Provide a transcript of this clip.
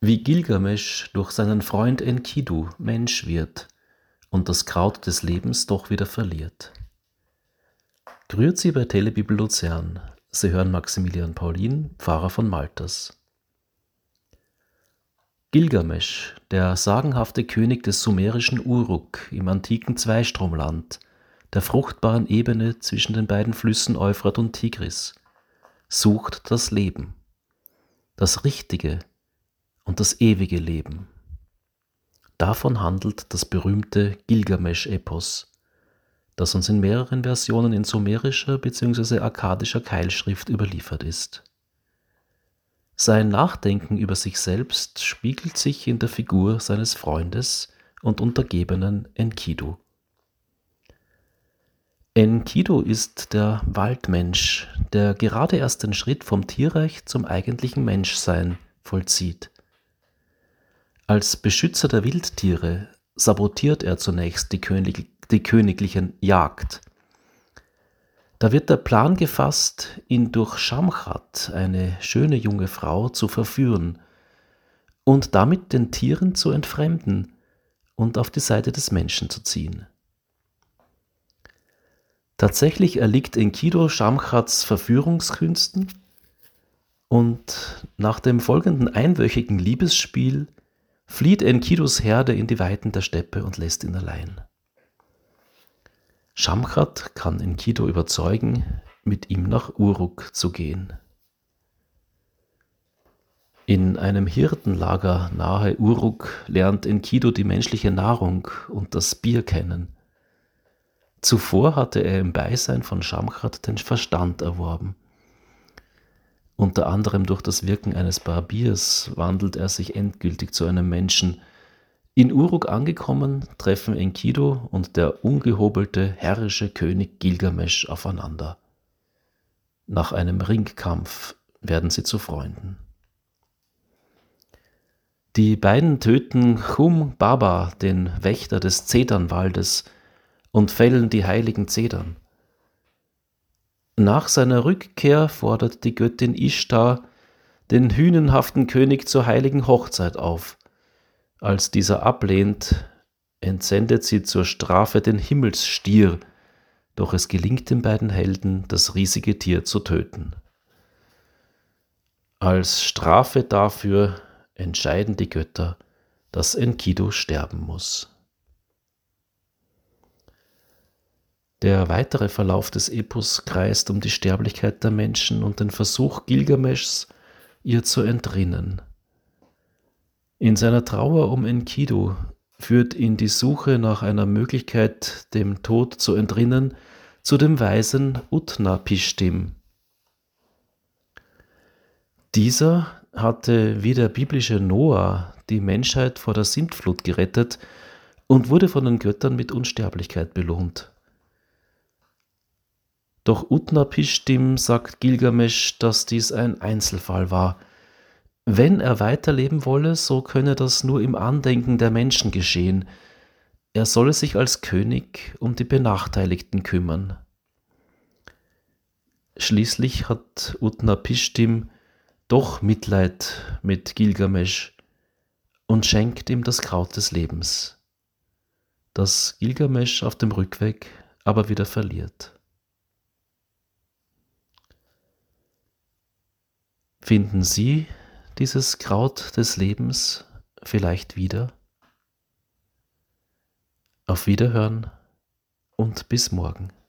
Wie Gilgamesch durch seinen Freund Enkidu Mensch wird und das Kraut des Lebens doch wieder verliert. Grüezi bei Telebibel Luzern. Sie hören Maximilian Paulin, Pfarrer von Malters. Gilgamesch, der sagenhafte König des sumerischen Uruk im antiken Zweistromland, der fruchtbaren Ebene zwischen den beiden Flüssen Euphrat und Tigris, sucht das Leben, das richtige und das ewige Leben. Davon handelt das berühmte Gilgamesch-Epos, das uns in mehreren Versionen in sumerischer bzw. akkadischer Keilschrift überliefert ist. Sein Nachdenken über sich selbst spiegelt sich in der Figur seines Freundes und Untergebenen Enkidu. Enkidu ist der Waldmensch, der gerade erst den Schritt vom Tierreich zum eigentlichen Menschsein vollzieht. Als Beschützer der Wildtiere sabotiert er zunächst die königliche Jagd. Da wird der Plan gefasst, ihn durch Shamchat, eine schöne junge Frau, zu verführen und damit den Tieren zu entfremden und auf die Seite des Menschen zu ziehen. Tatsächlich erliegt Enkidu Shamchats Verführungskünsten und nach dem folgenden einwöchigen Liebesspiel flieht Enkidus Herde in die Weiten der Steppe und lässt ihn allein. Shamchat kann Enkidu überzeugen, mit ihm nach Uruk zu gehen. In einem Hirtenlager nahe Uruk lernt Enkidu die menschliche Nahrung und das Bier kennen. Zuvor hatte er im Beisein von Shamchat den Verstand erworben. Unter anderem durch das Wirken eines Barbiers wandelt er sich endgültig zu einem Menschen. In Uruk angekommen, treffen Enkidu und der ungehobelte, herrische König Gilgamesch aufeinander. Nach einem Ringkampf werden sie zu Freunden. Die beiden töten Chum Baba, den Wächter des Zedernwaldes, und fällen die heiligen Zedern. Nach seiner Rückkehr fordert die Göttin Ishtar den hünenhaften König zur heiligen Hochzeit auf. Als dieser ablehnt, entsendet sie zur Strafe den Himmelsstier, doch es gelingt den beiden Helden, das riesige Tier zu töten. Als Strafe dafür entscheiden die Götter, dass Enkidu sterben muss. Der weitere Verlauf des Epos kreist um die Sterblichkeit der Menschen und den Versuch Gilgameschs, ihr zu entrinnen. In seiner Trauer um Enkidu führt ihn die Suche nach einer Möglichkeit, dem Tod zu entrinnen, zu dem Weisen Utnapishtim. Dieser hatte wie der biblische Noah die Menschheit vor der Sintflut gerettet und wurde von den Göttern mit Unsterblichkeit belohnt. Doch Utnapishtim sagt Gilgamesch, dass dies ein Einzelfall war. Wenn er weiterleben wolle, so könne das nur im Andenken der Menschen geschehen. Er solle sich als König um die Benachteiligten kümmern. Schließlich hat Utnapishtim doch Mitleid mit Gilgamesch und schenkt ihm das Kraut des Lebens, das Gilgamesch auf dem Rückweg aber wieder verliert. Finden Sie dieses Kraut des Lebens vielleicht wieder? Auf Wiederhören und bis morgen.